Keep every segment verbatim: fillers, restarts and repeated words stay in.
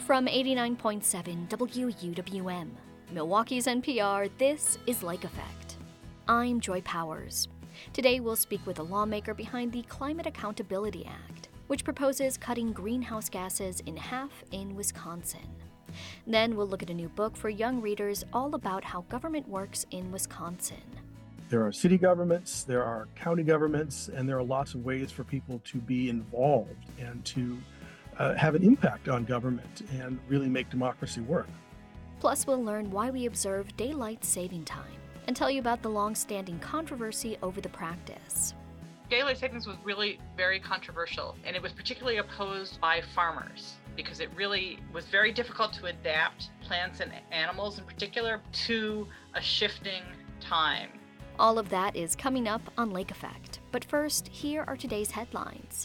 From eighty-nine point seven W U W M, Milwaukee's N P R, this is Lake Effect. I'm Joy Powers. Today we'll speak with a lawmaker behind the Climate Accountability Act, which proposes cutting greenhouse gases in half in Wisconsin. Then we'll look at a new book for young readers all about how government works in Wisconsin. There are city governments, there are county governments, and there are lots of ways for people to be involved and to uh, have an impact on government and really make democracy work. Plus, we'll learn why we observe daylight saving time and tell you about the long-standing controversy over the practice. Daylight savings was really very controversial, and it was particularly opposed by farmers because it really was very difficult to adapt plants and animals in particular to a shifting time. All of that is coming up on Lake Effect. But first, here are today's headlines.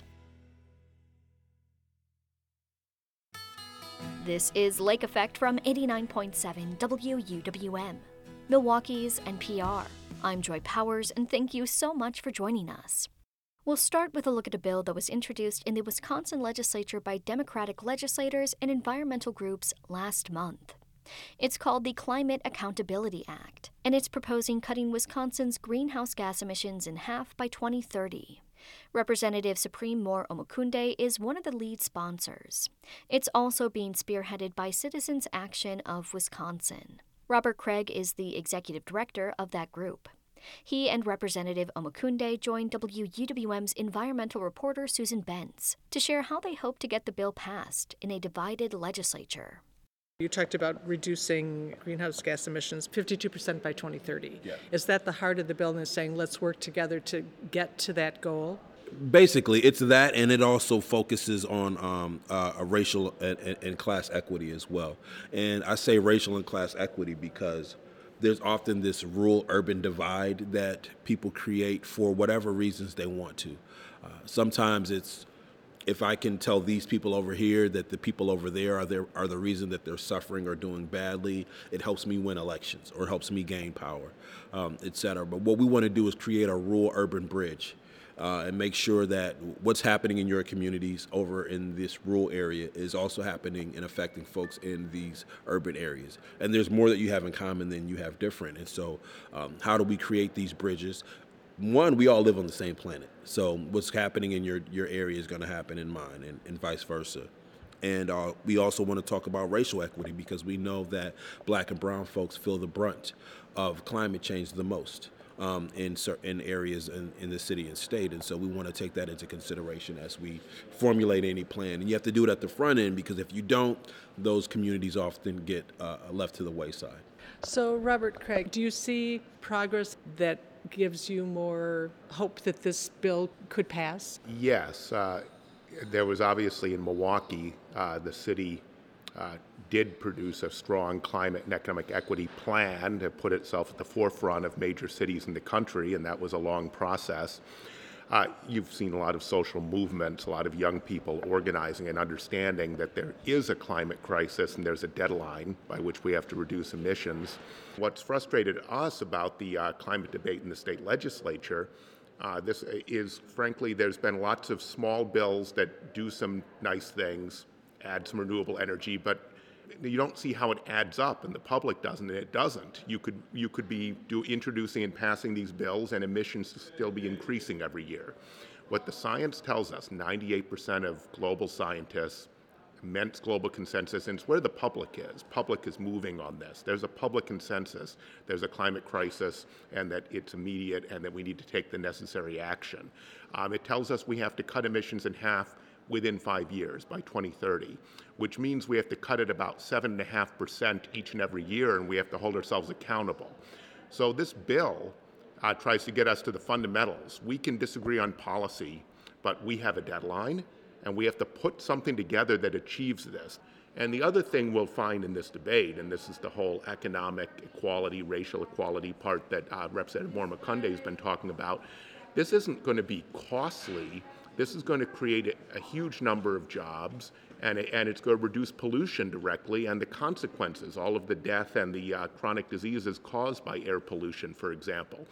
This is Lake Effect from eighty-nine point seven W U W M, Milwaukee's N P R. I'm Joy Powers, and thank you so much for joining us. We'll start with a look at a bill that was introduced in the Wisconsin legislature by Democratic legislators and environmental groups last month. It's called the Climate Accountability Act, and it's proposing cutting Wisconsin's greenhouse gas emissions in half by twenty thirty. Representative Supreme Moore Omokunde is one of the lead sponsors. It's also being spearheaded by Citizens Action of Wisconsin. Robert Craig is the executive director of that group. He and Representative Omokunde joined W U W M's environmental reporter Susan Benz to share how they hope to get the bill passed in a divided legislature. You talked about reducing greenhouse gas emissions fifty-two percent by twenty thirty. Yeah. Is that the heart of the bill and saying let's work together to get to that goal? Basically, it's that, and it also focuses on um, uh, a racial and, and, and class equity as well. And I say racial and class equity because there's often this rural-urban divide that people create for whatever reasons they want to. Uh, sometimes it's if I can tell these people over here that the people over there are there are the reason that they're suffering or doing badly, it helps me win elections or helps me gain power, um, et cetera. But what we want to do is create a rural-urban bridge uh, and make sure that what's happening in your communities over in this rural area is also happening and affecting folks in these urban areas. And there's more that you have in common than you have different. And so um, how do we create these bridges? One, we all live on the same planet. So what's happening in your, your area is going to happen in mine and, and vice versa. And uh, we also want to talk about racial equity because we know that black and brown folks feel the brunt of climate change the most um, in certain areas in, in the city and state. And so we want to take that into consideration as we formulate any plan. And you have to do it at the front end because if you don't, those communities often get uh, left to the wayside. So, Robert Craig, do you see progress that gives you more hope that this bill could pass? Yes. Uh, there was obviously in Milwaukee, uh, the city uh, did produce a strong climate and economic equity plan to put itself at the forefront of major cities in the country, and that was a long process. Uh, you've seen a lot of social movements, a lot of young people organizing and understanding that there is a climate crisis and there's a deadline by which we have to reduce emissions. What's frustrated us about the uh, climate debate in the state legislature, uh, this is, frankly, there's been lots of small bills that do some nice things, add some renewable energy, but you don't see how it adds up, and the public doesn't, and it doesn't. You could you could be do, introducing and passing these bills, and emissions still be increasing every year. What the science tells us, ninety-eight percent of global scientists, immense global consensus, and it's where the public is. Public is moving on this. There's a public consensus. There's a climate crisis, and that it's immediate, and that we need to take the necessary action. Um, it tells us we have to cut emissions in half within five years by twenty thirty, which means we have to cut it about seven point five percent each and every year, and we have to hold ourselves accountable. So this bill uh, tries to get us to the fundamentals. We can disagree on policy, but we have a deadline, and we have to put something together that achieves this. And the other thing we'll find in this debate, and this is the whole economic equality, racial equality part that uh, Representative Moore Omokunde has been talking about, this isn't going to be costly. This is going to create a, a huge number of jobs, and, and it's going to reduce pollution directly and the consequences, all of the death and the uh, chronic diseases caused by air pollution, for example.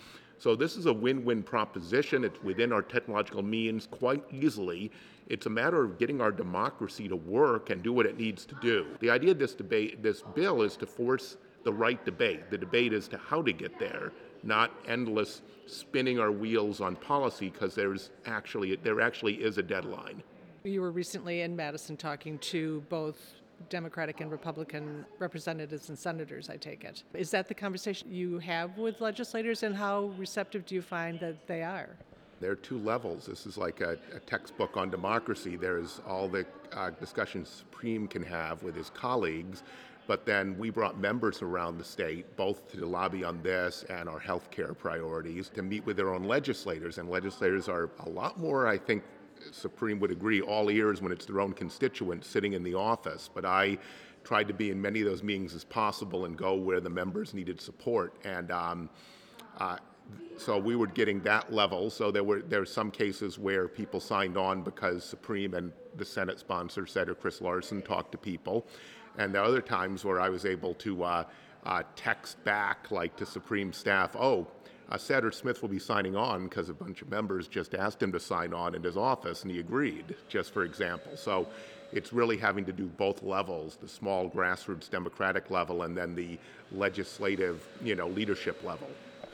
So this is a win-win proposition. It's within our technological means quite easily. It's a matter of getting our democracy to work and do what it needs to do. The idea of this debate, this bill, is to force the right debate. The debate is to how to get there, not endless spinning our wheels on policy, because there's actually there actually is a deadline. You were recently in Madison talking to both Democratic and Republican representatives and senators, I take it. Is that the conversation you have with legislators, and how receptive do you find that they are? There are two levels. This is like a, a textbook on democracy. There's all the uh, discussions Supreme can have with his colleagues, but then we brought members around the state, both to lobby on this and our health care priorities, to meet with their own legislators. And legislators are a lot more, I think, Supreme would agree, all ears when it's their own constituents sitting in the office. But I tried to be in many of those meetings as possible and go where the members needed support. And um, uh, so we were getting that level. So there were there were some cases where people signed on because Supreme and the Senate sponsor, Senator Chris Larson, talked to people. And there are other times where I was able to uh, uh, text back, like to Supreme staff, oh, Uh, Senator Smith will be signing on because a bunch of members just asked him to sign on in his office, and he agreed, just for example. So it's really having to do both levels, the small grassroots democratic level and then the legislative, you know, leadership level.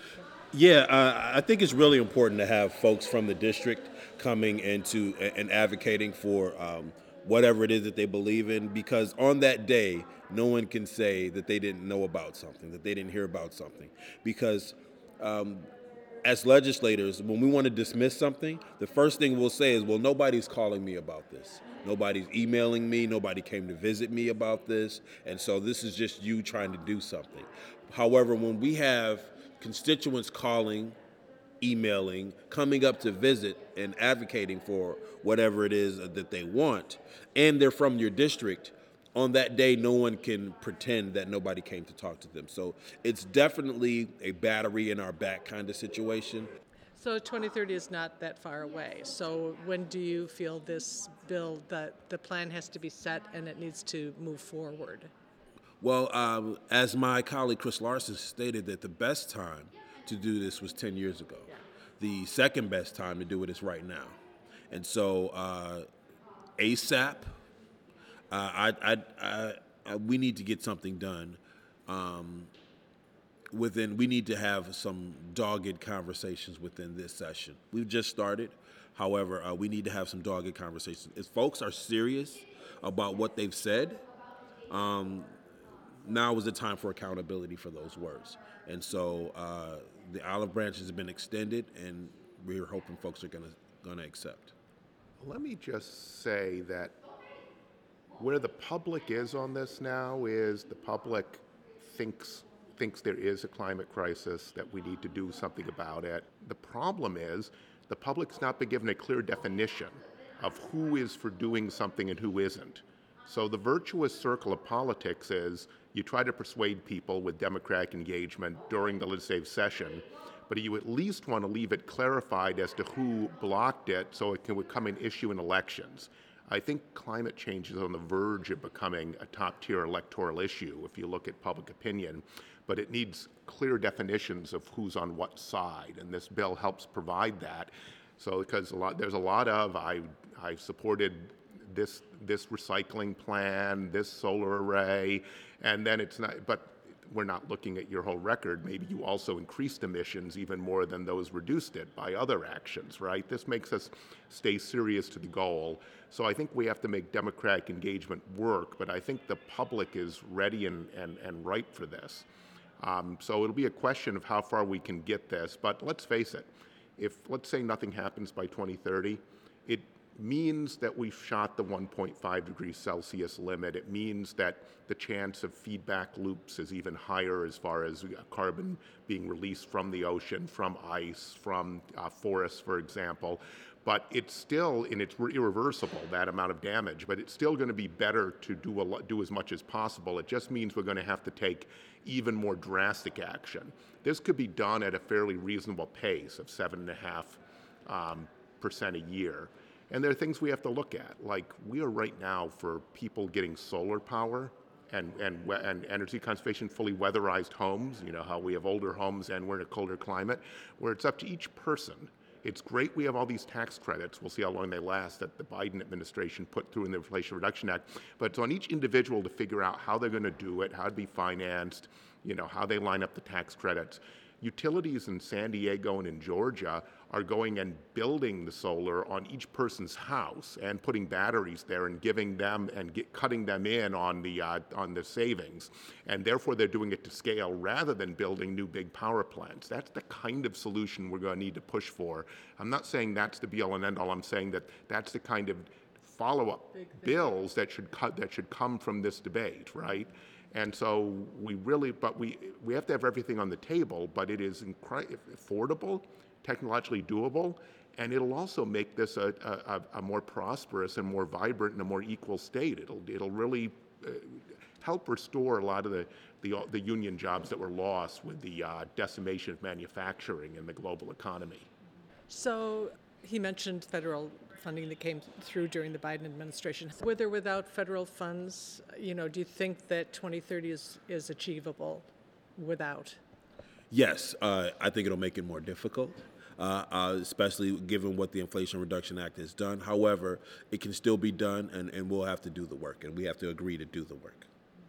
Yeah, uh, I think it's really important to have folks from the district coming into and advocating for um, whatever it is that they believe in, because on that day, no one can say that they didn't know about something, that they didn't hear about something, because Um, as legislators, when we want to dismiss something, the first thing we'll say is, well, nobody's calling me about this. Nobody's emailing me. Nobody came to visit me about this. And so this is just you trying to do something. However, when we have constituents calling, emailing, coming up to visit and advocating for whatever it is that they want, and they're from your district, on that day, no one can pretend that nobody came to talk to them. So it's definitely a battery in our back kind of situation. So twenty thirty is not that far away. So when do you feel this bill, that the plan has to be set and it needs to move forward? Well, um, as my colleague Chris Larson stated, that the best time to do this was ten years ago. Yeah. The second best time to do it is right now. And so uh, ASAP, Uh, I, I, I, I, we need to get something done. Um, within, we need to have some dogged conversations within this session. We've just started. However, uh, we need to have some dogged conversations. If folks are serious about what they've said, um, now is the time for accountability for those words. And so uh, the olive branches have been extended, and we're hoping folks are gonna gonna accept. Let me just say that where the public is on this now is the public thinks thinks there is a climate crisis, that we need to do something about it. The problem is the public's not been given a clear definition of who is for doing something and who isn't. So the virtuous circle of politics is you try to persuade people with democratic engagement during the legislative session, but you at least want to leave it clarified as to who blocked it so it can become an issue in elections. I think climate change is on the verge of becoming a top-tier electoral issue if you look at public opinion, but it needs clear definitions of who's on what side, and this bill helps provide that. So, because a lot, there's a lot of, I, I supported this, this recycling plan, this solar array, and then it's not, but we're not looking at your whole record. Maybe you also increased emissions even more than those reduced it by other actions, right? This makes us stay serious to the goal. So I think we have to make democratic engagement work, but I think the public is ready and, and, and ripe for this. Um, so it'll be a question of how far we can get this, but let's face it, if let's say nothing happens by twenty thirty, it means that we've shot the one point five degrees Celsius limit. It means that the chance of feedback loops is even higher as far as carbon being released from the ocean, from ice, from uh, forests, for example. But it's still, and it's irreversible, that amount of damage, but it's still going to be better to do, a, do as much as possible. It just means we're going to have to take even more drastic action. This could be done at a fairly reasonable pace of seven and a half um, percent a year. And there are things we have to look at, like we are right now for people getting solar power and, and, we- and energy conservation, fully weatherized homes, you know, how we have older homes and we're in a colder climate, where it's up to each person. It's great we have all these tax credits. We'll see how long they last that the Biden administration put through in the Inflation Reduction Act. But it's on each individual to figure out how they're going to do it, how to be financed, you know, how they line up the tax credits. Utilities in San Diego and in Georgia are going and building the solar on each person's house and putting batteries there and giving them and get, cutting them in on the uh, on the savings, and therefore they're doing it to scale rather than building new big power plants. That's the kind of solution we're going to need to push for. I'm not saying that's the be all and end all. I'm saying that that's the kind of follow-up bills that should cut that should come from this debate, right? And so we really, but we we have to have everything on the table, but it is incre- affordable, technologically doable, and it'll also make this a, a, a more prosperous and more vibrant and a more equal state. It'll it'll really uh, help restore a lot of the, the the union jobs that were lost with the uh, decimation of manufacturing in the global economy. So he mentioned federal funding that came through during the Biden administration. With or without federal funds, you know, do you think that twenty thirty is, is achievable without? Yes, uh, I think it'll make it more difficult, uh, uh, especially given what the Inflation Reduction Act has done. However, it can still be done, and, and we'll have to do the work, and we have to agree to do the work.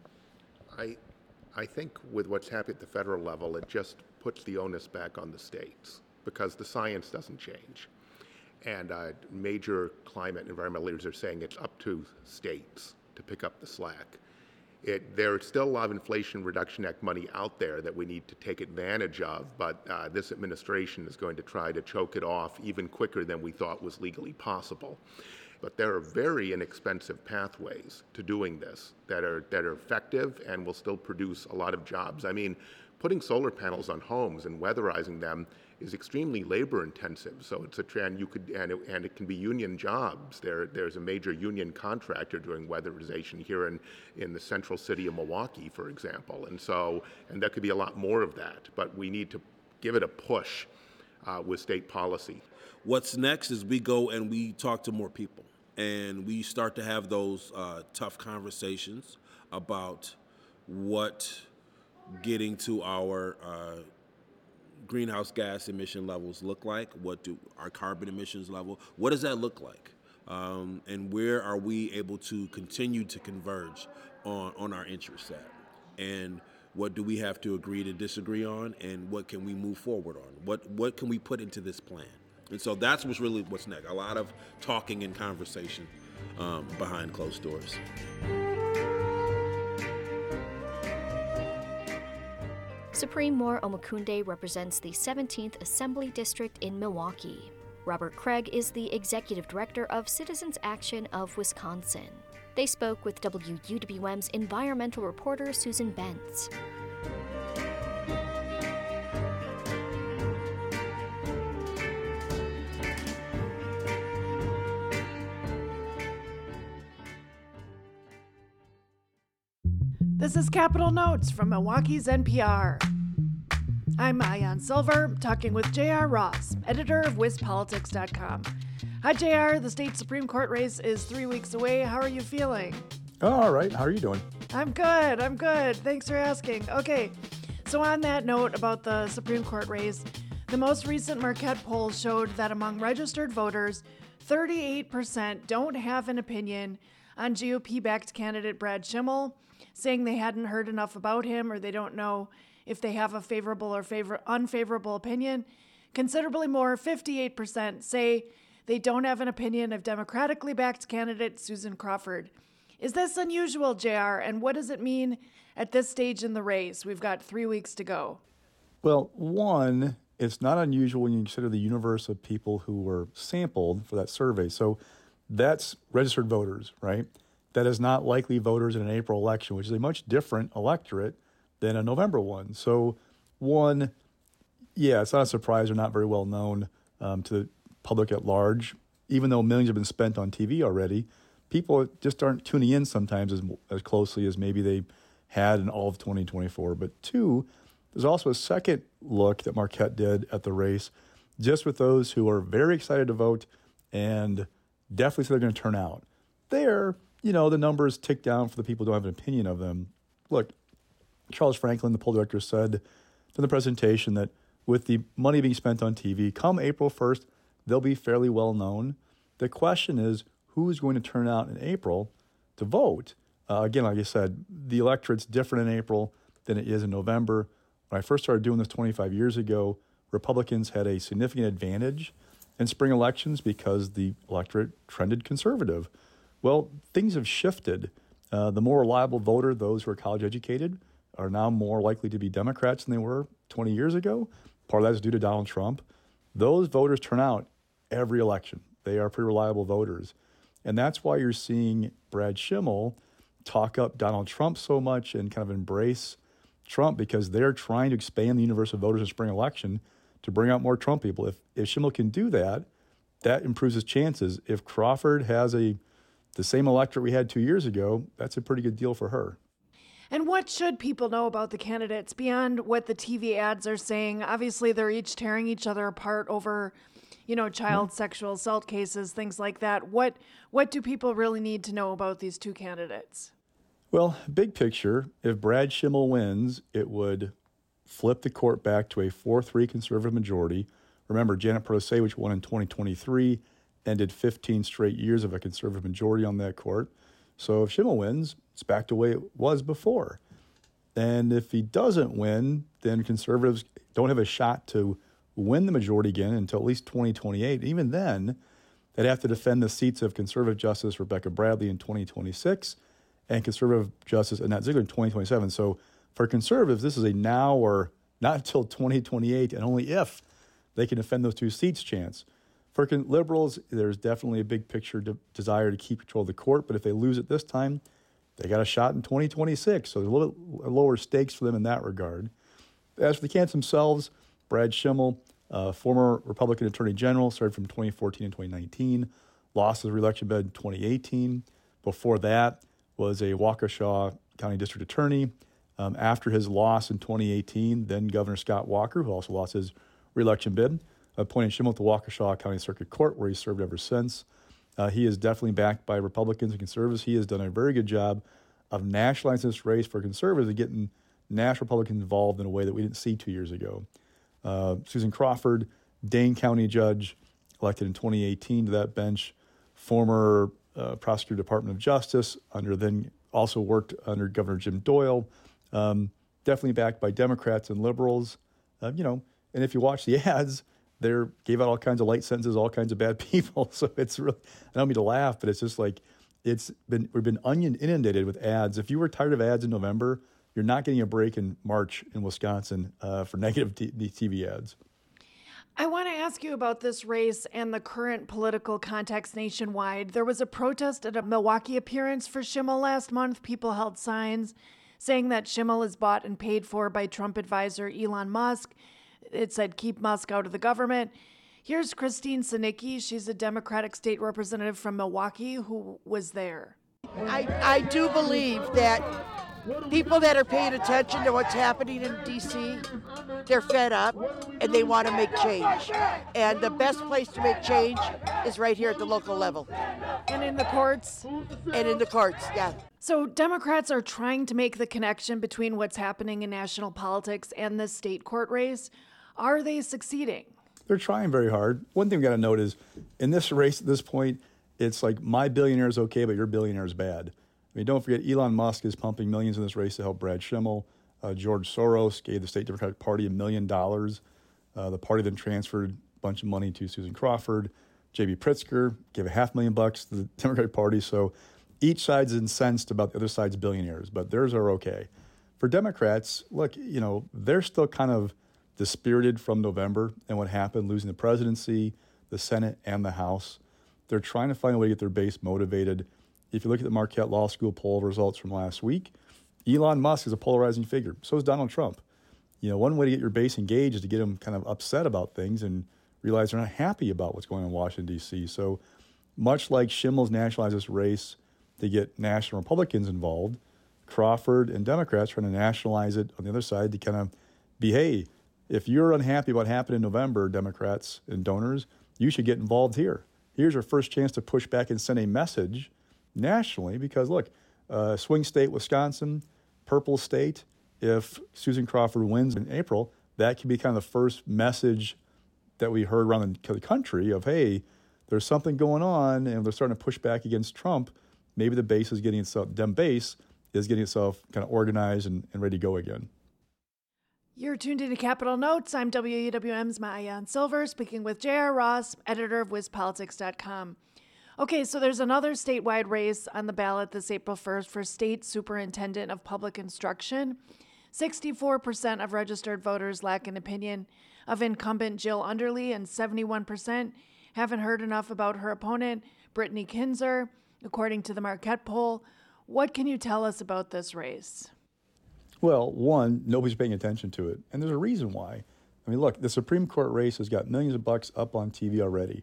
I, I think with what's happening at the federal level, it just puts the onus back on the states because the science doesn't change. And uh, major climate and environmental leaders are saying it's up to states to pick up the slack. It, there's still a lot of Inflation Reduction Act money out there that we need to take advantage of, but uh, this administration is going to try to choke it off even quicker than we thought was legally possible. But there are very inexpensive pathways to doing this that are that are effective and will still produce a lot of jobs. I mean, putting solar panels on homes and weatherizing them is extremely labor intensive. So it's a trend you could, and it, and it can be union jobs. There, there's a major union contractor doing weatherization here in, in the central city of Milwaukee, for example. And so, and there could be a lot more of that, but we need to give it a push uh, with state policy. What's next is we go and we talk to more people, and we start to have those uh, tough conversations about what getting to our uh, greenhouse gas emission levels look like. What do our carbon emissions level, what does that look like? Um, and where are we able to continue to converge on, on our interest set? And what do we have to agree to disagree on? And what can we move forward on? What, what can we put into this plan? And so that's what's really what's next. A lot of talking and conversation um, behind closed doors. Supreme Moore Omokunde represents the seventeenth Assembly District in Milwaukee. Robert Craig is the Executive Director of Citizens Action of Wisconsin. They spoke with W U W M's environmental reporter Susan Bentz. This is Capital Notes from Milwaukee's N P R. I'm Ayan Silver, talking with J R Ross, editor of Wiz Politics dot com. Hi, J R. The state Supreme Court race is three weeks away. How are you feeling? Oh, all right. How are you doing? I'm good. I'm good. Thanks for asking. Okay, so on that note about the Supreme Court race, the most recent Marquette poll showed that among registered voters, thirty-eight percent don't have an opinion on G O P-backed candidate Brad Schimel, saying they hadn't heard enough about him or they don't know if they have a favorable or favor- unfavorable opinion. Considerably more, fifty-eight percent, say they don't have an opinion of Democratically backed candidate Susan Crawford. Is this unusual, J R, and what does it mean at this stage in the race? We've got three weeks to go. Well, one, it's not unusual when you consider the universe of people who were sampled for that survey. So that's registered voters, right? That is not likely voters in an April election, which is a much different electorate than a November one. So one, yeah, it's not a surprise they're not very well known um, to the public at large. Even though millions have been spent on T V already, people just aren't tuning in sometimes as, as closely as maybe they had in all of twenty twenty-four. But two, there's also a second look that Marquette did at the race, just with those who are very excited to vote and definitely say they're going to turn out. There, you know, the numbers tick down for the people who don't have an opinion of them. Look, Charles Franklin, the poll director, said in the presentation that with the money being spent on T V, come April first, they'll be fairly well known. The question is, who's going to turn out in April to vote? Uh, again, like I said, the electorate's different in April than it is in November. When I first started doing this twenty-five years ago, Republicans had a significant advantage in spring elections because the electorate trended conservative. Well, things have shifted. Uh, the more reliable voter, those who are college educated, are now more likely to be Democrats than they were twenty years ago. Part of that is due to Donald Trump. Those voters turn out every election. They are pretty reliable voters. And that's why you're seeing Brad Schimmel talk up Donald Trump so much and kind of embrace Trump, because they're trying to expand the universe of voters in spring election to bring out more Trump people. If if Schimmel can do that, that improves his chances. If Crawford has a the same electorate we had two years ago, that's a pretty good deal for her. And what should people know about the candidates beyond what the T V ads are saying? Obviously, they're each tearing each other apart over, you know, child mm-hmm. sexual assault cases, things like that. What what do people really need to know about these two candidates? Well, big picture, if Brad Schimmel wins, it would flip the court back to a four three conservative majority. Remember, Janet Protasiewicz won in twenty twenty-three, ended fifteen straight years of a conservative majority on that court. So if Schimmel wins, it's back to the way it was before. And if he doesn't win, then conservatives don't have a shot to win the majority again until at least twenty twenty-eight. Even then, they'd have to defend the seats of conservative Justice Rebecca Bradley in twenty twenty-six and conservative Justice Annette Ziegler in twenty twenty-seven. So for conservatives, this is a now or not until twenty twenty-eight, and only if they can defend those two seats chance. For liberals, there's definitely a big picture de- desire to keep control of the court, but if they lose it this time, they got a shot in twenty twenty-six, so there's a little bit lower stakes for them in that regard. As for the candidates themselves, Brad Schimmel, uh, former Republican Attorney General, started from twenty fourteen and twenty nineteen, lost his re-election bid in twenty eighteen. Before that was a Waukesha County District Attorney. Um, after his loss in twenty eighteen, then Governor Scott Walker, who also lost his re-election bid, appointed Schimmel to Waukesha County Circuit Court, where he served ever since. Uh, he is definitely backed by Republicans and conservatives. He has done a very good job of nationalizing this race for conservatives and getting national Republicans involved in a way that we didn't see two years ago. Uh, Susan Crawford, Dane County judge, elected in twenty eighteen to that bench, former uh, prosecutor Department of Justice, under then also worked under Governor Jim Doyle, um, definitely backed by Democrats and liberals. Uh, you know, and if you watch the ads, they gave out all kinds of light sentences, all kinds of bad people. So it's really, I don't mean to laugh, but it's just like, it's been, we've been onion inundated with ads. If you were tired of ads in November, you're not getting a break in March in Wisconsin uh, for negative t- T V ads. I want to ask you about this race and the current political context nationwide. There was a protest at a Milwaukee appearance for Schimmel last month. People held signs saying that Schimmel is bought and paid for by Trump advisor Elon Musk. It said, keep Musk out of the government. Here's Christine Sinicki. She's a Democratic state representative from Milwaukee who was there. I, I do believe that people that are paying attention to what's happening in D C, they're fed up and they want to make change. And the best place to make change is right here at the local level. And in the courts? And in the courts, yeah. So Democrats are trying to make the connection between what's happening in national politics and this state court race. Are they succeeding? They're trying very hard. One thing we got to note is in this race at this point, it's like my billionaire is okay, but your billionaire is bad. I mean, don't forget, Elon Musk is pumping millions in this race to help Brad Schimmel. Uh, George Soros gave the state Democratic Party a million dollars. Uh, the party then transferred a bunch of money to Susan Crawford. J B Pritzker gave a half million bucks to the Democratic Party. So each side's incensed about the other side's billionaires, but theirs are okay. For Democrats, look, you know, they're still kind of dispirited from November and what happened, losing the presidency, the Senate, and the House. They're trying to find a way to get their base motivated. If you look at the Marquette Law School poll results from last week, Elon Musk is a polarizing figure. So is Donald Trump. You know, one way to get your base engaged is to get them kind of upset about things and realize they're not happy about what's going on in Washington, D C. So much like Schimmel's nationalized this race to get national Republicans involved, Crawford and Democrats trying to nationalize it on the other side to kind of be, hey, if you're unhappy about what happened in November, Democrats and donors, you should get involved here. Here's your first chance to push back and send a message nationally because, look, uh, swing state Wisconsin, purple state, if Susan Crawford wins in April, that can be kind of the first message that we heard around the country of, hey, there's something going on and they're starting to push back against Trump. Maybe the base is getting itself, Dem base is getting itself kind of organized and, and ready to go again. You're tuned into Capitol Notes. I'm W U W M's Maayan Silver, speaking with J R. Ross, editor of Wiz Politics dot com. Okay, so there's another statewide race on the ballot this April first for State Superintendent of Public Instruction. sixty-four percent of registered voters lack an opinion of incumbent Jill Underly, and seventy-one percent haven't heard enough about her opponent, Brittany Kinzer, according to the Marquette poll. What can you tell us about this race? Well, one, nobody's paying attention to it, and there's a reason why. I mean, look, the Supreme Court race has got millions of bucks up on T V already.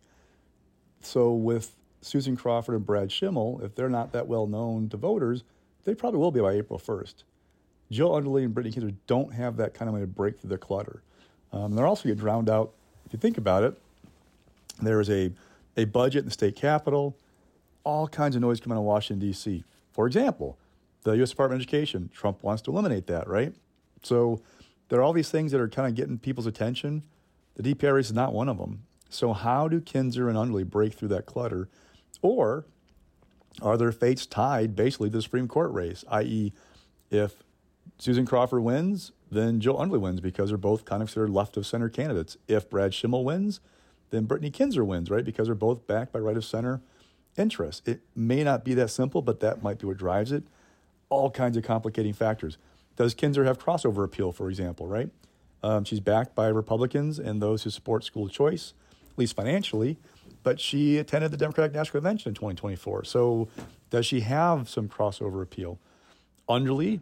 So with Susan Crawford and Brad Schimmel, if they're not that well known to voters, they probably will be by April first. Jill Underly and Brittany Kinzer don't have that kind of way to break through the clutter. Um, they're also get drowned out. If you think about it, there is a, a budget in the state capitol, all kinds of noise coming out of Washington, D C. For example, the U S Department of Education, Trump wants to eliminate that, right? So there are all these things that are kind of getting people's attention. The D P I race is not one of them. So how do Kinzer and Underly break through that clutter? Or are their fates tied basically to the Supreme Court race, that is, if Susan Crawford wins, then Jill Underly wins because they're both kind of considered left-of-center candidates. If Brad Schimmel wins, then Brittany Kinzer wins, right, because they're both backed by right-of-center interests. It may not be that simple, but that might be what drives it. All kinds of complicating factors. Does Kinzer have crossover appeal, for example, right? Um, she's backed by Republicans and those who support school choice, at least financially, but she attended the Democratic National Convention in twenty twenty-four. So does she have some crossover appeal? Underly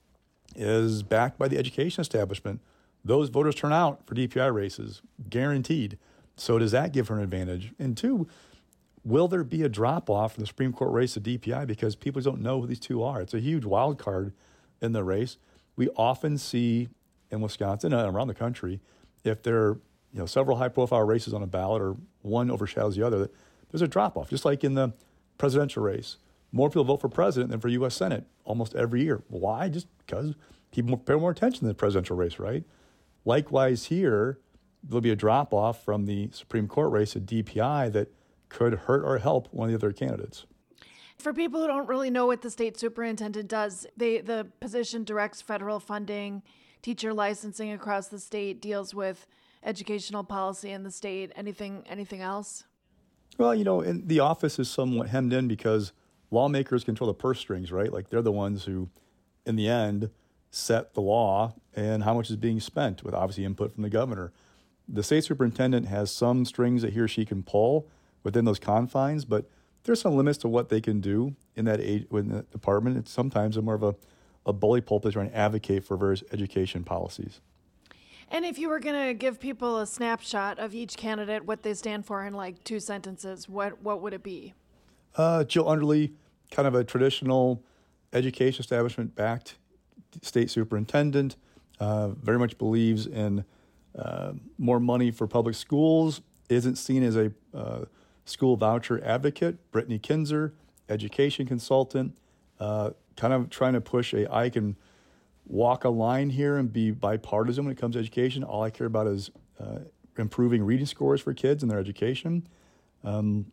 is backed by the education establishment. Those voters turn out for D P I races, guaranteed. So does that give her an advantage? And two, will there be a drop-off in the Supreme Court race to D P I because people don't know who these two are? It's a huge wild card in the race. We often see in Wisconsin and around the country, if there are you know, several high-profile races on a ballot or one overshadows the other, there's a drop-off, just like in the presidential race. More people vote for president than for U S Senate almost every year. Why? Just because people pay more attention to the presidential race, right? Likewise here, there'll be a drop-off from the Supreme Court race at D P I that could hurt or help one of the other candidates. For people who don't really know what the state superintendent does, they, the position directs federal funding, teacher licensing across the state, deals with educational policy in the state. Anything, anything else? Well, you know, and the office is somewhat hemmed in because lawmakers control the purse strings, right? Like they're the ones who, in the end, set the law and how much is being spent with obviously input from the governor. The state superintendent has some strings that he or she can pull within those confines, but there's some limits to what they can do in that age, in the department. It's sometimes more of a, a bully pulpit trying to advocate for various education policies. And if you were going to give people a snapshot of each candidate, what they stand for in like two sentences, what what would it be? Uh, Jill Underly, kind of a traditional education establishment-backed state superintendent, uh, very much believes in uh, more money for public schools, isn't seen as a uh, school voucher advocate. Brittany Kinzer, education consultant, uh, kind of trying to push a, I can walk a line here and be bipartisan when it comes to education. All I care about is uh, improving reading scores for kids in their education. Um,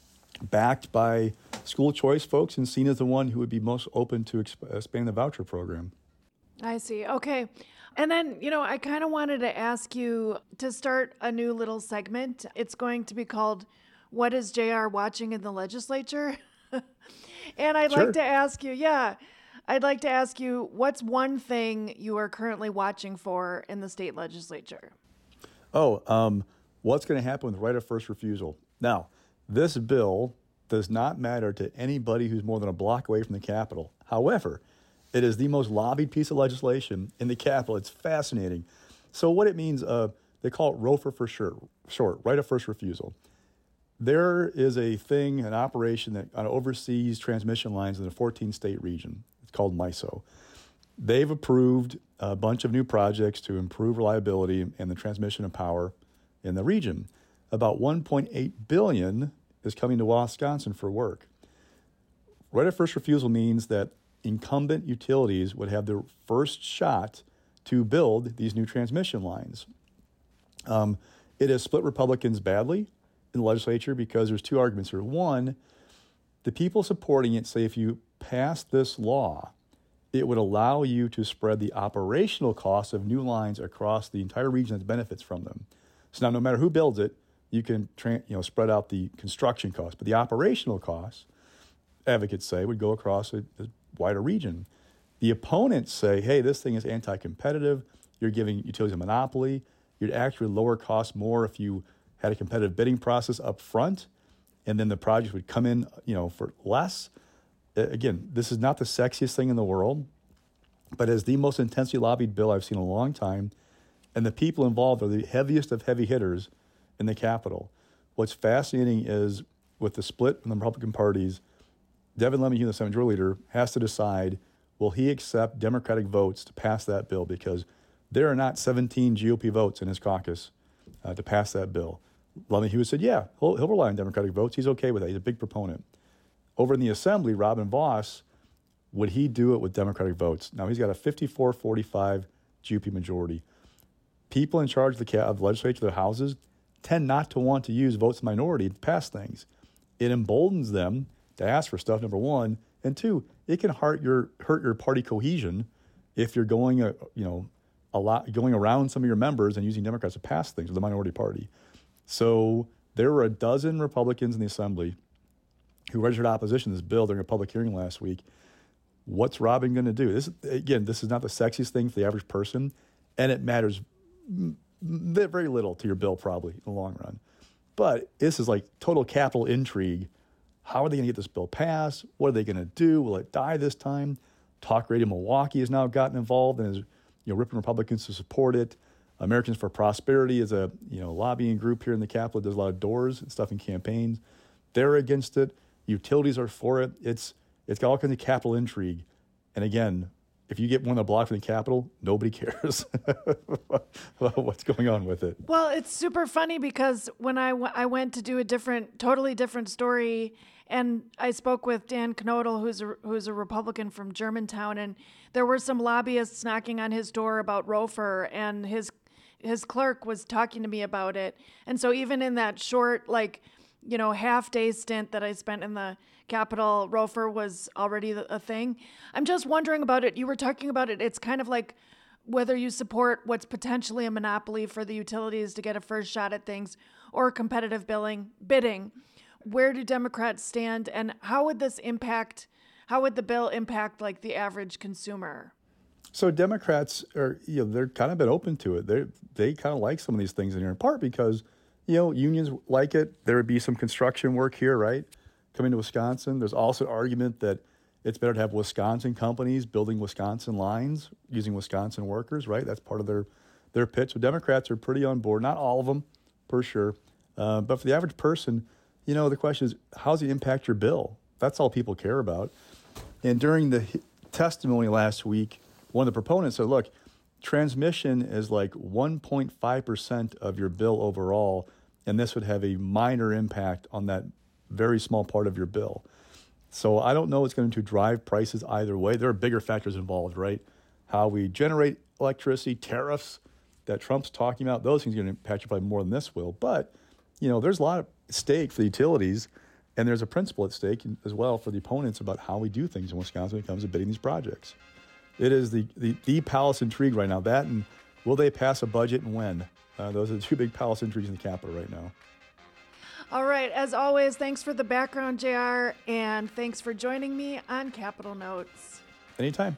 backed by school choice folks and seen as the one who would be most open to exp- expanding the voucher program. I see. Okay. And then, you know, I kind of wanted to ask you to start a new little segment. It's going to be called What is J R Watching in the Legislature? And I'd sure. like to ask you, yeah, I'd like to ask you, what's one thing you are currently watching for in the state legislature? Oh, um, what's going to happen with right of first refusal? Now, this bill does not matter to anybody who's more than a block away from the Capitol. However, it is the most lobbied piece of legislation in the Capitol. It's fascinating. So what it means, uh, they call it R O F R for short, short, right of first refusal. There is a thing, an operation that oversees transmission lines in the fourteen-state region. It's called MISO. They've approved a bunch of new projects to improve reliability and the transmission of power in the region. About one point eight billion dollars is coming to Wisconsin for work. Right of first refusal means that incumbent utilities would have their first shot to build these new transmission lines. Um, it has split Republicans badly in the legislature because there's two arguments here. One, the people supporting it say if you pass this law, it would allow you to spread the operational costs of new lines across the entire region that benefits from them. So now no matter who builds it, you can tra- you know, spread out the construction costs. But the operational costs, advocates say, would go across a, a wider region. The opponents say, hey, this thing is anti-competitive. You're giving utilities a monopoly. You'd actually lower costs more if you had a competitive bidding process up front, and then the project would come in, you know, for less. Again, this is not the sexiest thing in the world, but as the most intensely lobbied bill I've seen in a long time, and the people involved are the heaviest of heavy hitters in the Capitol. What's fascinating is with the split in the Republican parties, Devin LeMahieu, the Senate Majority Leader, has to decide, will he accept Democratic votes to pass that bill? Because there are not seventeen G O P votes in his caucus uh, to pass that bill. LeMahieu said, yeah, he'll, he'll rely on Democratic votes. He's okay with that. He's a big proponent. Over in the Assembly, Robin Vos, would he do it with Democratic votes? Now, he's got a fifty-four forty-five G O P majority. People in charge of the, of the legislature, their houses, tend not to want to use votes minority to pass things. It emboldens them to ask for stuff, number one. And two, it can hurt your hurt your party cohesion if you're going, a, you know, a lot going around some of your members and using Democrats to pass things with the minority party. So there were a dozen Republicans in the Assembly who registered opposition to this bill during a public hearing last week. What's Robin going to do? This again, this is not the sexiest thing for the average person, and it matters very little to your bill probably in the long run. But this is like total Capitol intrigue. How are they going to get this bill passed? What are they going to do? Will it die this time? Talk Radio Milwaukee has now gotten involved and is, you know, ripping Republicans to support it. Americans for Prosperity is a, you know, lobbying group here in the Capitol. Does a lot of doors and stuff in campaigns. They're against it. Utilities are for it. It's it's got all kinds of Capitol intrigue. And again, if you get one of the block from the Capitol, nobody cares what's going on with it. Well, it's super funny because when I, w- I went to do a different, totally different story, and I spoke with Dan Knodel, who's a, who's a Republican from Germantown, and there were some lobbyists knocking on his door about ROFR, and his his clerk was talking to me about it. And so even in that short, like, you know, half day stint that I spent in the Capitol, ROFR was already a thing. I'm just wondering about it. You were talking about it. It's kind of like whether you support what's potentially a monopoly for the utilities to get a first shot at things or competitive billing, bidding. Where do Democrats stand, and how would this impact, how would the bill impact like the average consumer? So Democrats are, you know, they're kind of been open to it. They they kind of like some of these things in here, in part because, you know, unions like it. There would be some construction work here, right? Coming to Wisconsin. There's also an argument that it's better to have Wisconsin companies building Wisconsin lines using Wisconsin workers, right? That's part of their, their pitch. So Democrats are pretty on board. Not all of them, for sure. Uh, but for the average person, you know, the question is, how does it impact your bill? That's all people care about. And during the testimony last week, one of the proponents said, look, transmission is like one point five percent of your bill overall, and this would have a minor impact on that very small part of your bill. So I don't know it's going to drive prices either way. There are bigger factors involved, right? How we generate electricity, tariffs that Trump's talking about, those things are going to impact you probably more than this will. But, you know, there's a lot at stake for the utilities, and there's a principle at stake as well for the opponents about how we do things in Wisconsin when it comes to bidding these projects. It is the, the, the palace intrigue right now. That and will they pass a budget and when? Uh, those are the two big palace intrigues in the Capitol right now. All right. As always, thanks for the background, J R, and thanks for joining me on Capitol Notes. Anytime.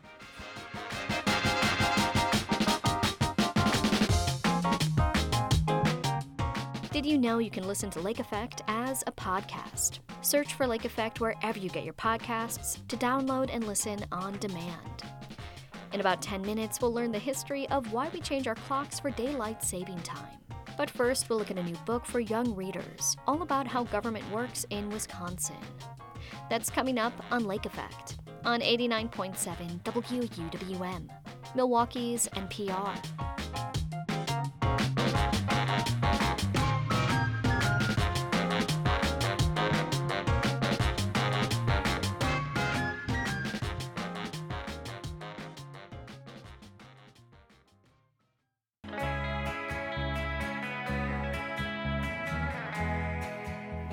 Did you know you can listen to Lake Effect as a podcast? Search for Lake Effect wherever you get your podcasts to download and listen on demand. In about ten minutes, we'll learn the history of why we change our clocks for daylight saving time. But first, we'll look at a new book for young readers, all about how government works in Wisconsin. That's coming up on Lake Effect, on eighty-nine point seven W U W M, Milwaukee's N P R.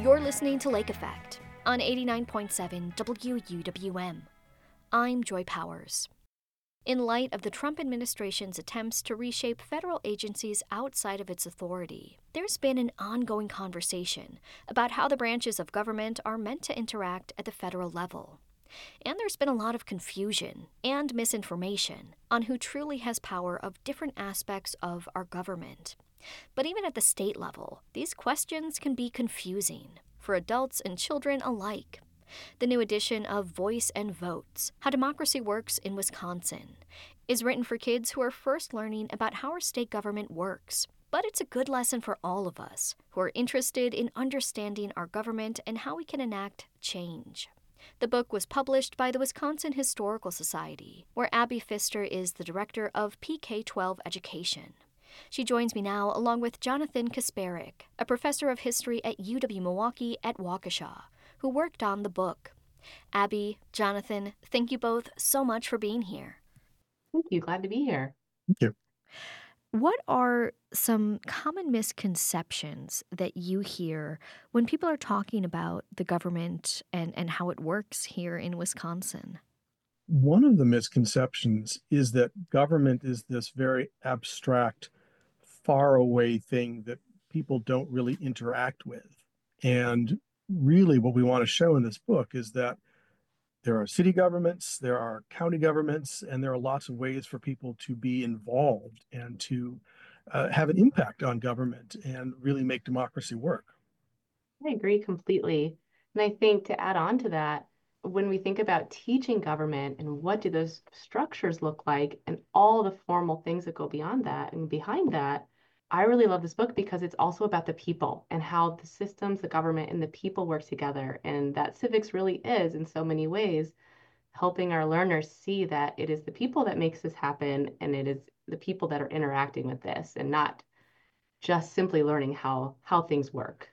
You're listening to Lake Effect on eighty-nine point seven W U W M. I'm Joy Powers. In light of the Trump administration's attempts to reshape federal agencies outside of its authority, there's been an ongoing conversation about how the branches of government are meant to interact at the federal level. And there's been a lot of confusion and misinformation on who truly has power of different aspects of our government. But even at the state level, these questions can be confusing for adults and children alike. The new edition of Voice and Votes, How Democracy Works in Wisconsin, is written for kids who are first learning about how our state government works. But it's a good lesson for all of us who are interested in understanding our government and how we can enact change. The book was published by the Wisconsin Historical Society, where Abby Pfister is the director of P K twelve education. She joins me now along with Jonathan Kasparik, a professor of history at U W-Milwaukee at Waukesha, who worked on the book. Abby, Jonathan, thank you both so much for being here. Thank you. Glad to be here. Thank you. What are some common misconceptions that you hear when people are talking about the government and, and how it works here in Wisconsin? One of the misconceptions is that government is this very abstract, faraway thing that people don't really interact with. And really what we want to show in this book is that there are city governments, there are county governments, and there are lots of ways for people to be involved and to uh, have an impact on government and really make democracy work. I agree completely. And I think to add on to that, when we think about teaching government and what do those structures look like and all the formal things that go beyond that and behind that, I really love this book because it's also about the people and how the systems, the government, and the people work together. And that civics really is, in so many ways, helping our learners see that it is the people that makes this happen and it is the people that are interacting with this and not just simply learning how, how things work.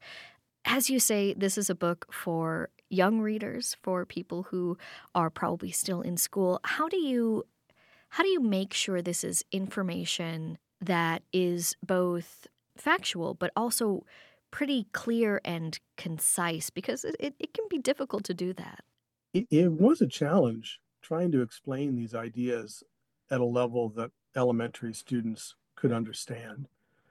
As you say, this is a book for young readers, for people who are probably still in school. How do you, how do you make sure this is information that is both factual but also pretty clear and concise? Because it, it, it can be difficult to do that. It, it was a challenge trying to explain these ideas at a level that elementary students could understand.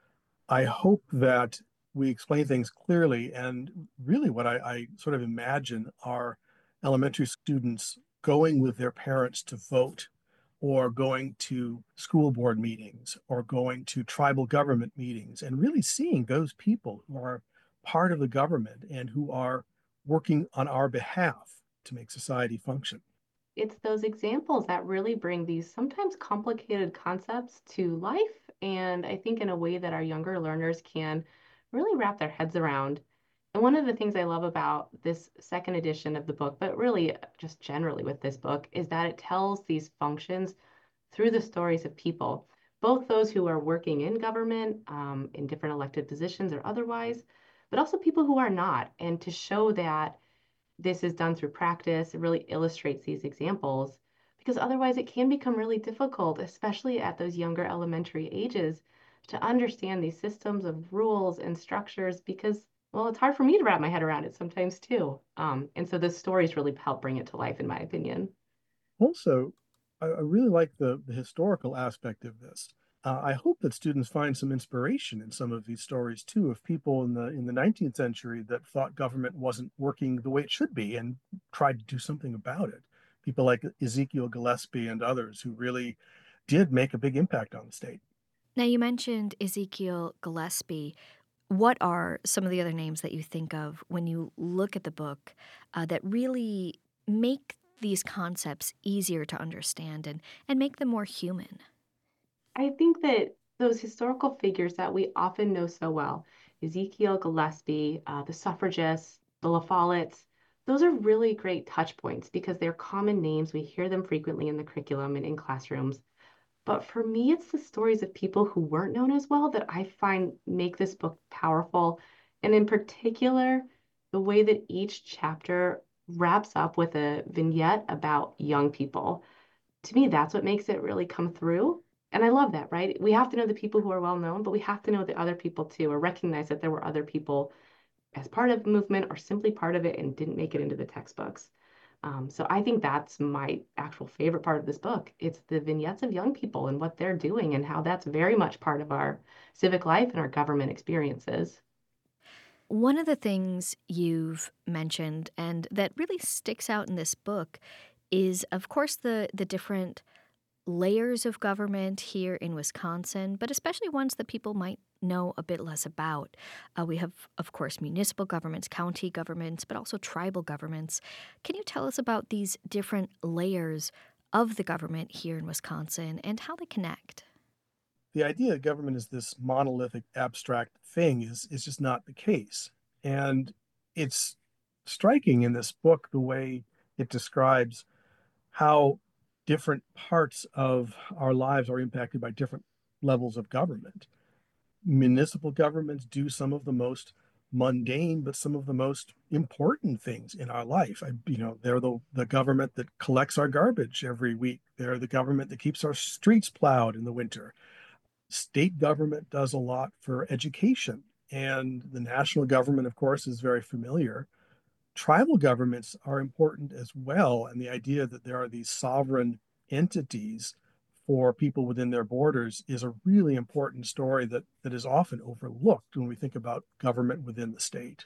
I hope that we explain things clearly, and really what I, I sort of imagine are elementary students going with their parents to vote, or going to school board meetings, or going to tribal government meetings, and really seeing those people who are part of the government and who are working on our behalf to make society function. It's those examples that really bring these sometimes complicated concepts to life, and I think in a way that our younger learners can really wrap their heads around. And one of the things I love about this second edition of the book, but really just generally with this book, is that it tells these functions through the stories of people, both those who are working in government, um, in different elected positions or otherwise, but also people who are not. And to show that this is done through practice, it really illustrates these examples, because otherwise it can become really difficult, especially at those younger elementary ages, to understand these systems of rules and structures, because well, it's hard for me to wrap my head around it sometimes too. Um, and so the stories really help bring it to life, in my opinion. Also, I, I really like the, the historical aspect of this. Uh, I hope that students find some inspiration in some of these stories too, of people in the in the nineteenth century that thought government wasn't working the way it should be and tried to do something about it. People like Ezekiel Gillespie and others who really did make a big impact on the state. Now, you mentioned Ezekiel Gillespie. What are some of the other names that you think of when you look at the book uh, that really make these concepts easier to understand and, and make them more human? I think that those historical figures that we often know so well, Ezekiel Gillespie, uh, the suffragists, the La Follettes, those are really great touch points because they're common names. We hear them frequently in the curriculum and in classrooms. But for me, it's the stories of people who weren't known as well that I find make this book powerful. And in particular, the way that each chapter wraps up with a vignette about young people. To me, that's what makes it really come through. And I love that, right? We have to know the people who are well known, but we have to know the other people too, or recognize that there were other people as part of the movement or simply part of it and didn't make it into the textbooks. Um, so I think that's my actual favorite part of this book. It's the vignettes of young people and what they're doing and how that's very much part of our civic life and our government experiences. One of the things you've mentioned and that really sticks out in this book is, of course, the, the different layers of government here in Wisconsin, but especially ones that people might know a bit less about. Uh, we have, of course, municipal governments, county governments, but also tribal governments. Can you tell us about these different layers of the government here in Wisconsin and how they connect? The idea that government is this monolithic, abstract thing is, is just not the case. And it's striking in this book the way it describes how different parts of our lives are impacted by different levels of government. Municipal governments do some of the most mundane, but some of the most important things in our life. I, you know, they're the, the government that collects our garbage every week. They're the government that keeps our streets plowed in the winter. State government does a lot for education, and the national government, of course, is very familiar. Tribal governments are important as well, and the idea that there are these sovereign entities for people within their borders is a really important story that, that is often overlooked when we think about government within the state.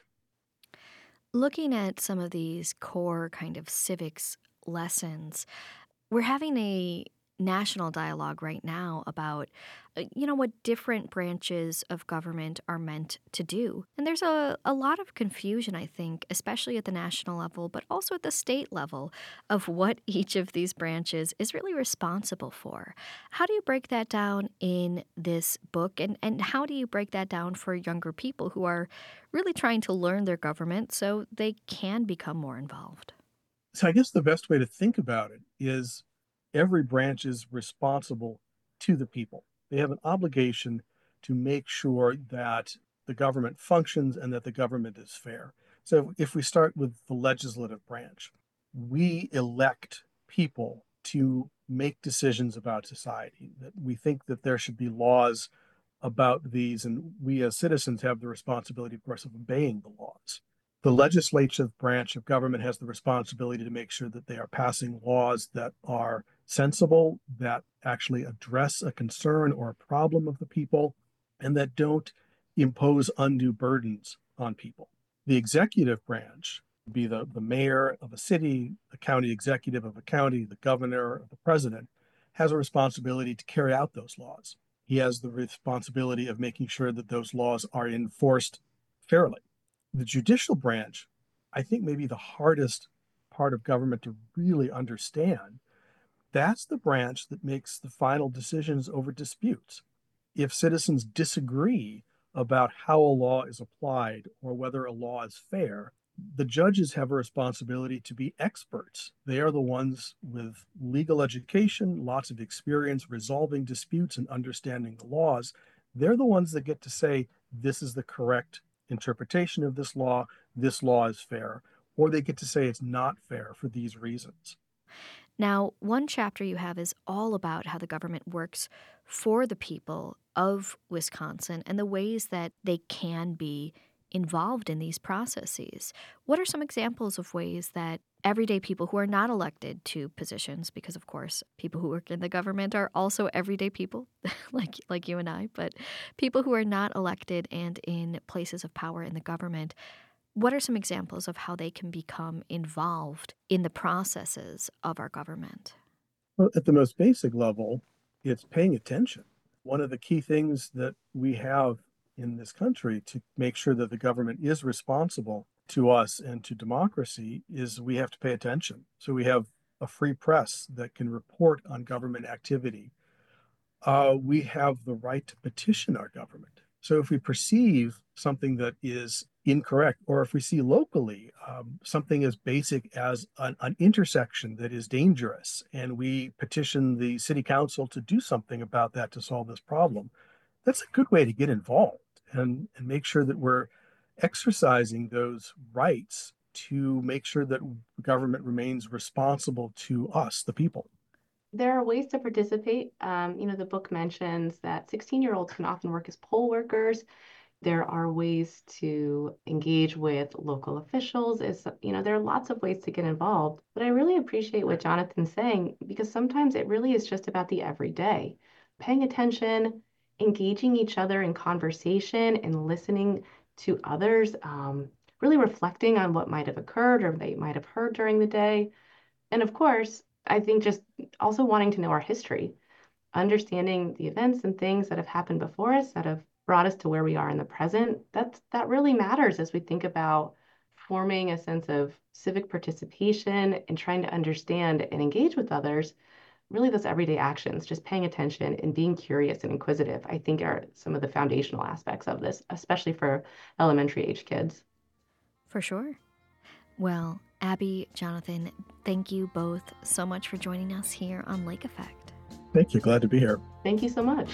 Looking at some of these core kind of civics lessons, we're having a national dialogue right now about, uh, you know, what different branches of government are meant to do. And there's a, a lot of confusion, I think, especially at the national level, but also at the state level, of what each of these branches is really responsible for. How do you break that down in this book? And, and how do you break that down for younger people who are really trying to learn their government so they can become more involved? So I guess the best way to think about it is every branch is responsible to the people. They have an obligation to make sure that the government functions and that the government is fair. So if we start with the legislative branch, we elect people to make decisions about society. That we think that there should be laws about these, and we as citizens have the responsibility, of course, of obeying the laws. The legislative branch of government has the responsibility to make sure that they are passing laws that are sensible, that actually address a concern or a problem of the people, and that don't impose undue burdens on people. The executive branch would be the, the mayor of a city, the county executive of a county, the governor, or the president, has a responsibility to carry out those laws. He has the responsibility of making sure that those laws are enforced fairly. The judicial branch, I think, may be the hardest part of government to really understand. That's the branch that makes the final decisions over disputes. If citizens disagree about how a law is applied or whether a law is fair, the judges have a responsibility to be experts. They are the ones with legal education, lots of experience resolving disputes and understanding the laws. They're the ones that get to say, this is the correct interpretation of this law, this law is fair, or they get to say it's not fair for these reasons. Now, one chapter you have is all about how the government works for the people of Wisconsin and the ways that they can be involved in these processes. What are some examples of ways that everyday people who are not elected to positions, because of course people who work in the government are also everyday people like like you and I, but people who are not elected and in places of power in the government, what are some examples of how they can become involved in the processes of our government? Well, at the most basic level, it's paying attention. One of the key things that we have in this country to make sure that the government is responsible to us and to democracy is we have to pay attention. So we have a free press that can report on government activity. Uh, we have the right to petition our government. So if we perceive something that is incorrect, or if we see locally um, something as basic as an, an intersection that is dangerous, and we petition the city council to do something about that to solve this problem, that's a good way to get involved and, and make sure that we're exercising those rights to make sure that government remains responsible to us, the people. There are ways to participate. Um, you know, the book mentions that sixteen-year-olds can often work as poll workers. There are ways to engage with local officials. Is you know, there are lots of ways to get involved. But I really appreciate what Jonathan's saying because sometimes it really is just about the everyday. Paying attention, engaging each other in conversation and listening to others, um, really reflecting on what might have occurred or they might have heard during the day. And of course, I think just also wanting to know our history, understanding the events and things that have happened before us that have brought us to where we are in the present. That's that really matters as we think about forming a sense of civic participation and trying to understand and engage with others. Really, those everyday actions, just paying attention and being curious and inquisitive, I think are some of the foundational aspects of this, especially for elementary age kids. For sure. Well, Abby, Jonathan, thank you both so much for joining us here on Lake Effect. Thank you. Glad to be here. Thank you so much.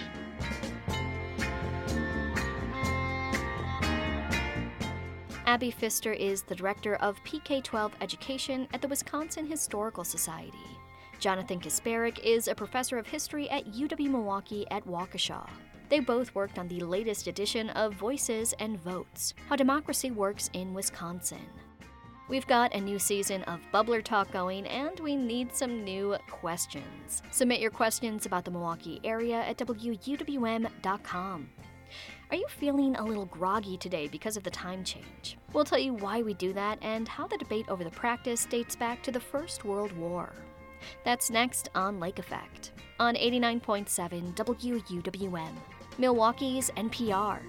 Abby Pfister is the director of P K twelve education at the Wisconsin Historical Society. Jonathan Kasparik is a professor of history at U W-Milwaukee at Waukesha. They both worked on the latest edition of Voices and Votes, How Democracy Works in Wisconsin. We've got a new season of Bubbler Talk going, and we need some new questions. Submit your questions about the Milwaukee area at W U W M dot com. Are you feeling a little groggy today because of the time change? We'll tell you why we do that and how the debate over the practice dates back to the First World War. That's next on Lake Effect, on eighty-nine point seven W U W M, Milwaukee's N P R.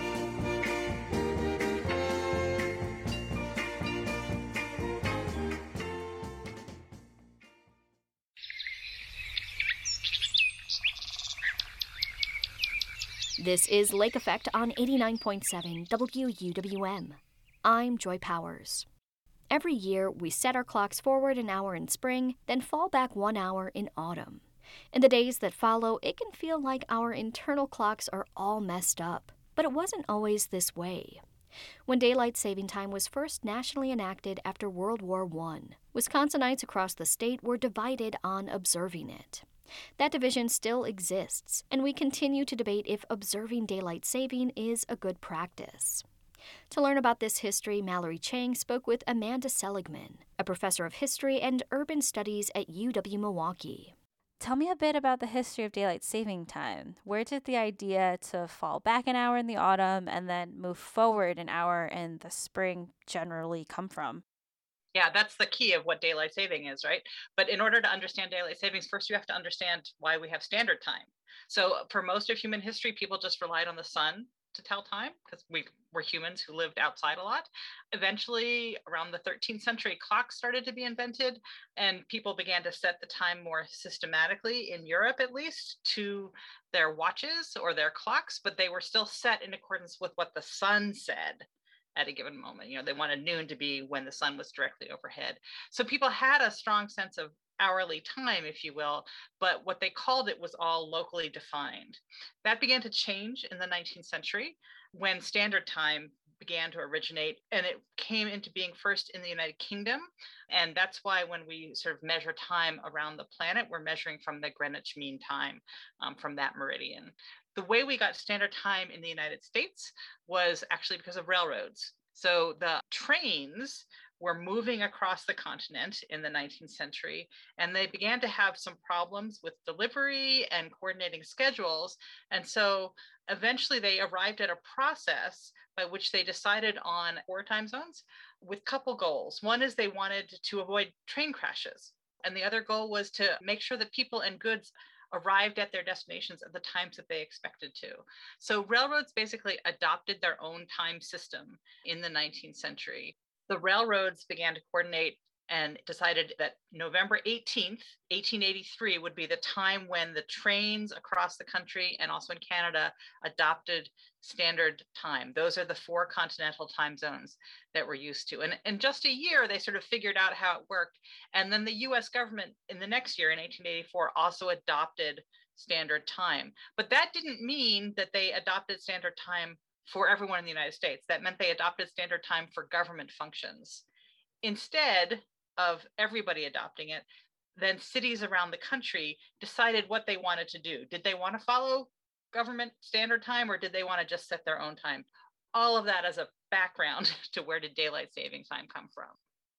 This is Lake Effect on eighty-nine point seven W U W M. I'm Joy Powers. Every year, we set our clocks forward an hour in spring, then fall back one hour in autumn. In the days that follow, it can feel like our internal clocks are all messed up. But it wasn't always this way. When daylight saving time was first nationally enacted after World War One, Wisconsinites across the state were divided on observing it. That division still exists, and we continue to debate if observing daylight saving is a good practice. To learn about this history, Mallory Chang spoke with Amanda Seligman, a professor of history and urban studies at U W-Milwaukee. Tell me a bit about the history of daylight saving time. Where did the idea to fall back an hour in the autumn and then move forward an hour in the spring generally come from? Yeah, that's the key of what daylight saving is, right? But in order to understand daylight savings, first you have to understand why we have standard time. So for most of human history, people just relied on the sun to tell time because we were humans who lived outside a lot. Eventually, around the thirteenth century, clocks started to be invented and people began to set the time more systematically, in Europe at least, to their watches or their clocks, but they were still set in accordance with what the sun said at a given moment. You know, they wanted noon to be when the sun was directly overhead. So people had a strong sense of hourly time, if you will, but what they called it was all locally defined. That began to change in the nineteenth century when standard time began to originate, and it came into being first in the United Kingdom. And that's why when we sort of measure time around the planet, we're measuring from the Greenwich Mean Time, um, from that meridian. The way we got standard time in the United States was actually because of railroads. So the trains were moving across the continent in the nineteenth century, and they began to have some problems with delivery and coordinating schedules. And so eventually they arrived at a process by which they decided on four time zones with a couple goals. One is they wanted to avoid train crashes, and the other goal was to make sure that people and goods arrived at their destinations at the times that they expected to. So railroads basically adopted their own time system in the nineteenth century. The railroads began to coordinate and decided that November eighteenth, eighteen eighty-three would be the time when the trains across the country and also in Canada adopted standard time. Those are the four continental time zones that we're used to. And in just a year, they sort of figured out how it worked. And then the U S government in the next year, in eighteen eighty-four, also adopted standard time. But that didn't mean that they adopted standard time for everyone in the United States. That meant they adopted standard time for government functions. Instead of everybody adopting it, then cities around the country decided what they wanted to do. Did they want to follow government standard time, or did they want to just set their own time? All of that as a background to where did daylight saving time come from.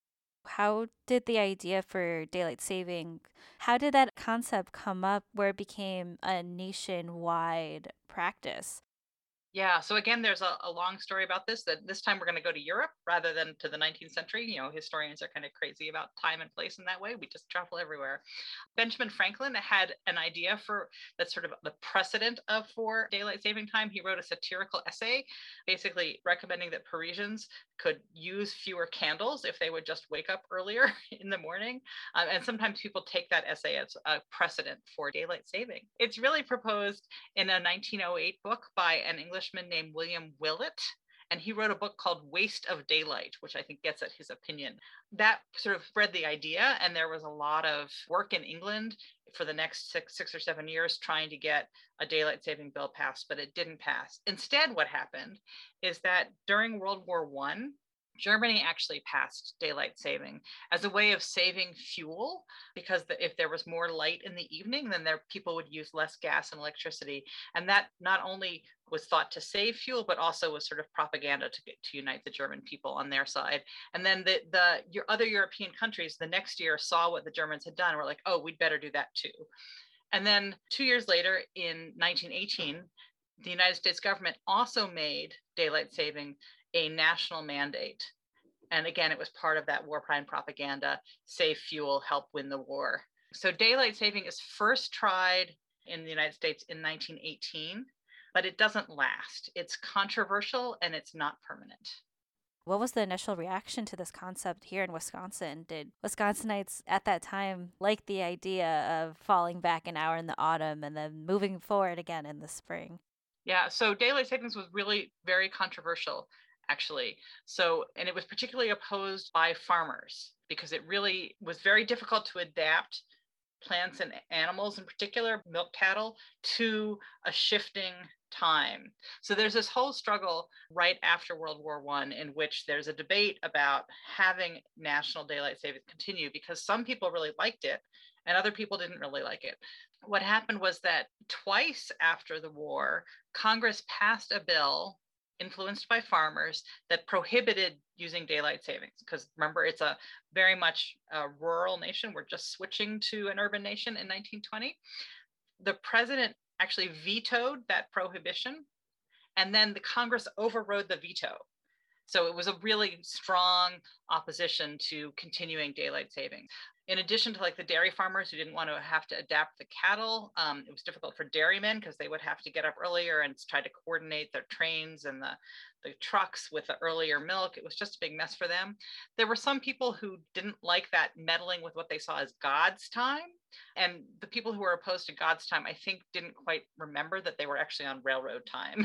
How did the idea for daylight saving, how did that concept come up where it became a nationwide practice? Yeah, so again, there's a, a long story about this, that this time we're going to go to Europe rather than to the nineteenth century. You know, historians are kind of crazy about time and place in that way. We just travel everywhere. Benjamin Franklin had an idea for that's sort of the precedent of for daylight saving time. He wrote a satirical essay, basically recommending that Parisians could use fewer candles if they would just wake up earlier in the morning. Um, and sometimes people take that essay as a precedent for daylight saving. It's really proposed in a nineteen oh eight book by an Englishman named William Willett. And he wrote a book called Waste of Daylight, which I think gets at his opinion. That sort of spread the idea. And there was a lot of work in England for the next six, six or seven years trying to get a daylight saving bill passed, but it didn't pass. Instead, what happened is that during World War One, Germany actually passed daylight saving as a way of saving fuel, because the, if there was more light in the evening, then there people would use less gas and electricity. And that not only was thought to save fuel, but also was sort of propaganda to get to unite the German people on their side. And then the, the your other European countries the next year saw what the Germans had done. Were like, oh, we'd better do that too. And then two years later, in nineteen eighteen, the United States government also made daylight saving a national mandate. And again, it was part of that wartime propaganda, save fuel, help win the war. So daylight saving is first tried in the United States in nineteen eighteen, but it doesn't last. It's controversial and it's not permanent. What was the initial reaction to this concept here in Wisconsin? Did Wisconsinites at that time like the idea of falling back an hour in the autumn and then moving forward again in the spring? Yeah, so daylight savings was really very controversial, actually. So, and it was particularly opposed by farmers because it really was very difficult to adapt plants and animals, in particular milk cattle, to a shifting time. So there's this whole struggle right after World War One in which there's a debate about having national daylight savings continue, because some people really liked it and other people didn't really like it. What happened was that twice after the war, Congress passed a bill influenced by farmers that prohibited using daylight savings. Because remember, it's a very much a rural nation. We're just switching to an urban nation in nineteen twenty. The president actually vetoed that prohibition, and then the Congress overrode the veto. So it was a really strong opposition to continuing daylight savings. In addition to like the dairy farmers who didn't want to have to adapt the cattle, um, it was difficult for dairymen because they would have to get up earlier and try to coordinate their trains and the, the trucks with the earlier milk. It was just a big mess for them. There were some people who didn't like that meddling with what they saw as God's time. And the people who were opposed to God's time, I think, didn't quite remember that they were actually on railroad time.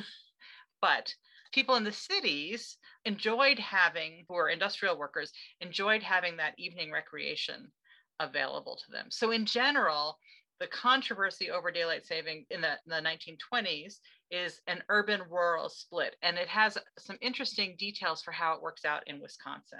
But people in the cities enjoyed having, who are industrial workers, enjoyed having that evening recreation available to them. So in general, the controversy over daylight saving in the, the nineteen twenties is an urban-rural split. And it has some interesting details for how it works out in Wisconsin.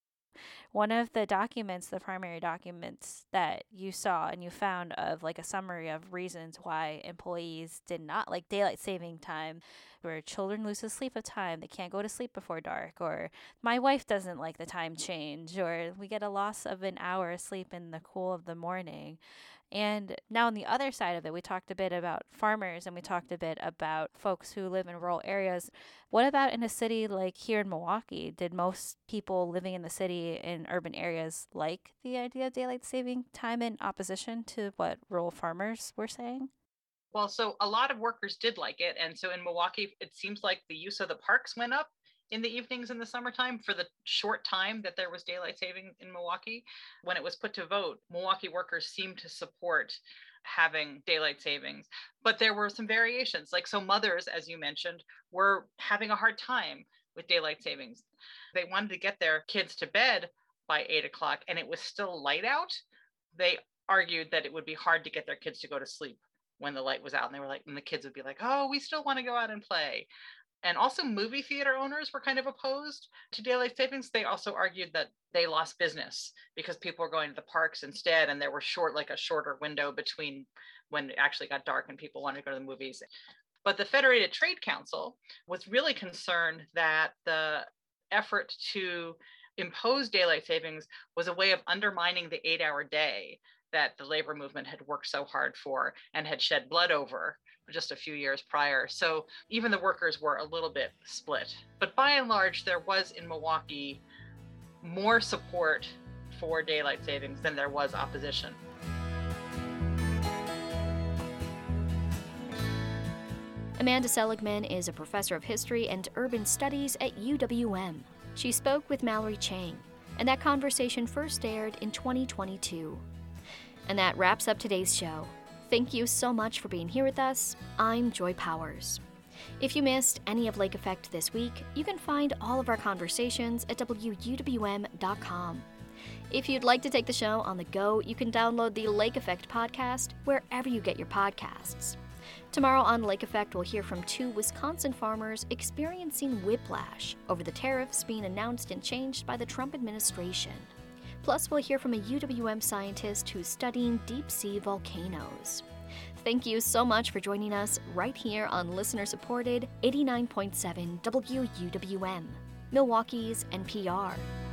One of the documents, the primary documents that you saw and you found of like a summary of reasons why employees did not like daylight saving time, where children lose the sleep of time, they can't go to sleep before dark, or my wife doesn't like the time change, or we get a loss of an hour of sleep in the cool of the morning. And now on the other side of it, we talked a bit about farmers and we talked a bit about folks who live in rural areas. What about in a city like here in Milwaukee? Did most people living in the city in urban areas like the idea of daylight saving time in opposition to what rural farmers were saying? Well, so a lot of workers did like it. And so in Milwaukee, it seems like the use of the parks went up in the evenings in the summertime for the short time that there was daylight saving in Milwaukee. When it was put to vote, Milwaukee workers seemed to support having daylight savings. But there were some variations. Like, so mothers, as you mentioned, were having a hard time with daylight savings. They wanted to get their kids to bed by eight o'clock and it was still light out. They argued that it would be hard to get their kids to go to sleep when the light was out. And they were like, and the kids would be like, oh, we still want to go out and play. And also movie theater owners were kind of opposed to daylight savings. They also argued that they lost business because people were going to the parks instead. And there were short, like a shorter window between when it actually got dark and people wanted to go to the movies. But the Federated Trade Council was really concerned that the effort to impose daylight savings was a way of undermining the eight-hour day that the labor movement had worked so hard for and had shed blood over just a few years prior. So even the workers were a little bit split. But by and large, there was in Milwaukee more support for daylight savings than there was opposition. Amanda Seligman is a professor of history and urban studies at U W M. She spoke with Mallory Chang, and that conversation first aired in twenty twenty-two. And that wraps up today's show. Thank you so much for being here with us. I'm Joy Powers. If you missed any of Lake Effect this week, you can find all of our conversations at W U W M dot com. If you'd like to take the show on the go, you can download the Lake Effect podcast wherever you get your podcasts. Tomorrow on Lake Effect, we'll hear from two Wisconsin farmers experiencing whiplash over the tariffs being announced and changed by the Trump administration. Plus, we'll hear from a U W M scientist who's studying deep-sea volcanoes. Thank you so much for joining us right here on listener-supported eighty-nine point seven W U W M, Milwaukee's N P R.